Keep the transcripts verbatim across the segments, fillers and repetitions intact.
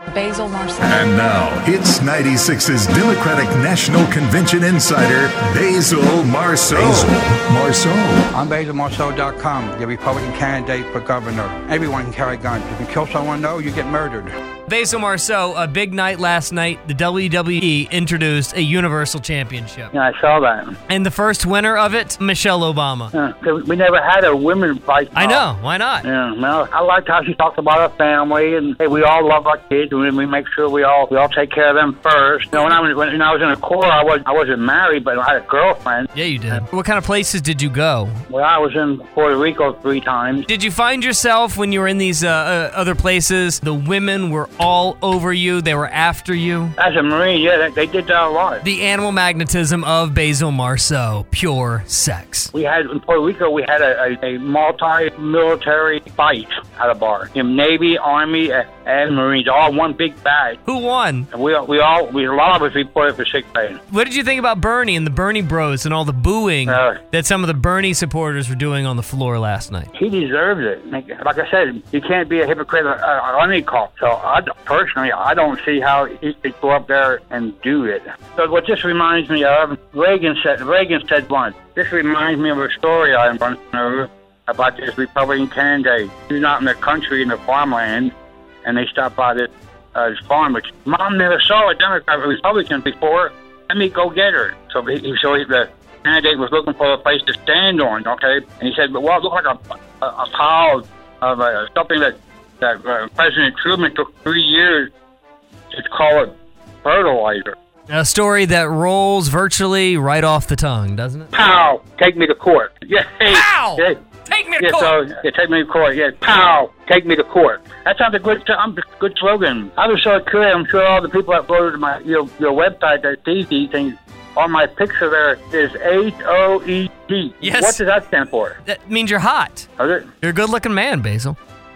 Basil Marceau. And now, it's ninety-six's Democratic National Convention insider, Basil Marceau. Basil Marceau. I'm Basil Marceau dot com, the Republican candidate for governor. Everyone can carry guns. If you kill someone, though, you get murdered. Basil Marceau, a big night last night. The W W E introduced a Universal Championship. Yeah, I saw that. And the first winner of it, Michelle Obama. Yeah, we never had a women fight. I know. Why not? Yeah, well, I liked how she talked about her family, and hey, we all love our kids, and we make sure we all we all take care of them first. You know, when I was when I was in the Corps, I was I wasn't married, but I had a girlfriend. Yeah, you did. What kind of places did you go? Well, I was in Puerto Rico three times. Did you find yourself when you were in these uh, uh, other places, the women were all over you, they were after you? As a Marine, yeah, they, they did that a lot. The animal magnetism of Basil Marceau, pure sex. We had, in Puerto Rico, we had a, a, a multi-military fight at a bar. In Navy, Army, and Marines, all one big bag. Who won? And we, we all, we, a lot of us reported for sick pay. What did you think about Bernie and the Bernie bros and all the booing uh, that some of the Bernie supporters were doing on the floor last night? He deserves it. Like I said, you can't be a hypocrite on any call. So I, personally, I don't see how he could go up there and do it. So what this reminds me of, Reagan said, Reagan said once, this reminds me of a story I once knew about this Republican candidate. He's not in the country, in the farmland, and they stopped by this, uh, this farm, which Mom never saw a Democrat or Republican before. Let me go get her. So he, so he, the candidate was looking for a place to stand on, okay? And he said, well, it looked like a, a, a pile of uh, something that, that uh, President Truman took three years to call it fertilizer. A story that rolls virtually right off the tongue, doesn't it? Pow! Take me to court. Yeah. Hey, Pow! Yeah. Take me to yeah, court. So, yeah, take me to court. Yeah. Pow! Take me to court. That sounds a good, um, good slogan. I was so curious. I'm sure all the people that go to my your, your website that see these things, on my picture there is H O E T. Yes. What does that stand for? That means you're hot. Is it? You're a good-looking man, Basil.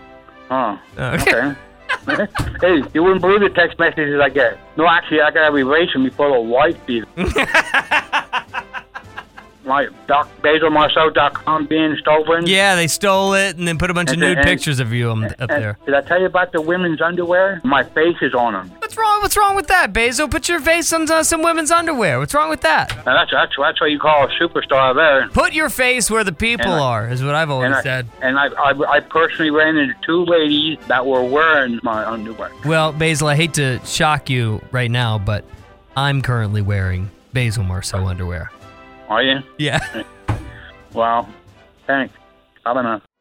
Oh. Okay. Okay. Hey, you wouldn't believe the text messages I get. No, actually, I got a relation before the wife beat My doc, Basil Marceau dot com being stolen. Yeah, they stole it and then put a bunch And of nude and, pictures of you um, up and, there. Did I tell you about the women's underwear? My face is on them. What's wrong? What's wrong with that, Basil? Put your face on uh, some women's underwear. What's wrong with that? Now that's, that's, that's what you call a superstar there. Put your face where the people I, are, is what I've always and I, said. And I, I, I personally ran into two ladies that were wearing my underwear. Well, Basil, I hate to shock you right now, but I'm currently wearing Basil Marceau underwear. Are you? Yeah. Well, thanks. I don't know.